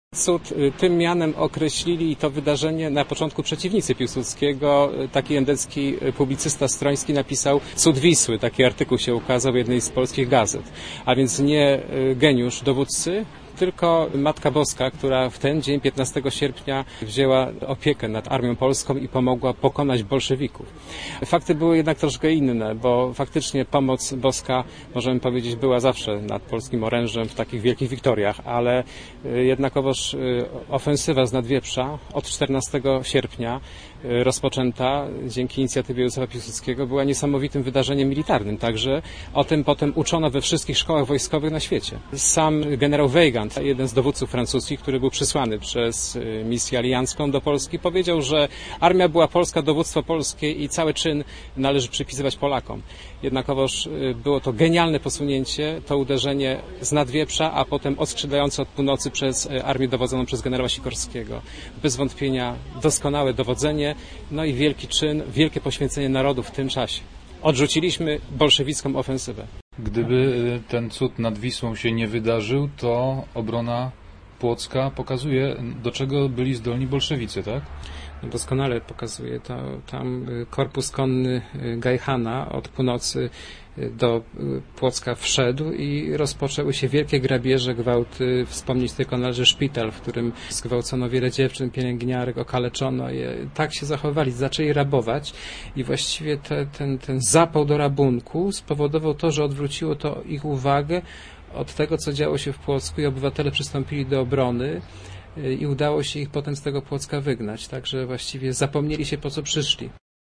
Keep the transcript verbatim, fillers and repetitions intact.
Cud tym mianem określili to wydarzenie na początku przeciwnicy Piłsudskiego. Taki endecki publicysta Stroński napisał Cud Wisły. Taki artykuł się ukazał w jednej z polskich gazet. A więc nie geniusz dowódcy, tylko Matka Boska, która w ten dzień, piętnastego sierpnia, wzięła opiekę nad Armią Polską i pomogła pokonać bolszewików. Fakty były jednak troszkę inne, bo faktycznie pomoc boska, możemy powiedzieć, była zawsze nad polskim orężem w takich wielkich wiktoriach, ale jednakowoż ofensywa z Nadwieprza od czternastego sierpnia rozpoczęta dzięki inicjatywie Józefa Piłsudskiego była niesamowitym wydarzeniem militarnym. Także o tym potem uczono we wszystkich szkołach wojskowych na świecie. Sam generał Weygand, jeden z dowódców francuskich, który był przysłany przez misję aliancką do Polski, powiedział, że armia była polska, dowództwo polskie i cały czyn należy przypisywać Polakom. Jednakowoż było to genialne posunięcie, to uderzenie z Nadwieprza, a potem odskrzydające od północy przez armię dowodzoną przez generała Sikorskiego. Bez wątpienia doskonałe dowodzenie, no i wielki czyn, wielkie poświęcenie narodu w tym czasie. Odrzuciliśmy bolszewicką ofensywę. Gdyby ten cud nad Wisłą się nie wydarzył, to obrona płocka pokazuje, do czego byli zdolni bolszewicy, tak? Doskonale pokazuje to. Tam korpus konny Gajchana od północy do Płocka wszedł i rozpoczęły się wielkie grabieże, gwałty. Wspomnieć tylko należy szpital, w którym zgwałcono wiele dziewczyn, pielęgniarek, okaleczono je. Tak się zachowali, zaczęli rabować i właściwie te, ten, ten zapał do rabunku spowodował to, że odwróciło to ich uwagę od tego, co działo się w Płocku i obywatele przystąpili do obrony i udało się ich potem z tego Płocka wygnać. Także właściwie zapomnieli się, po co przyszli.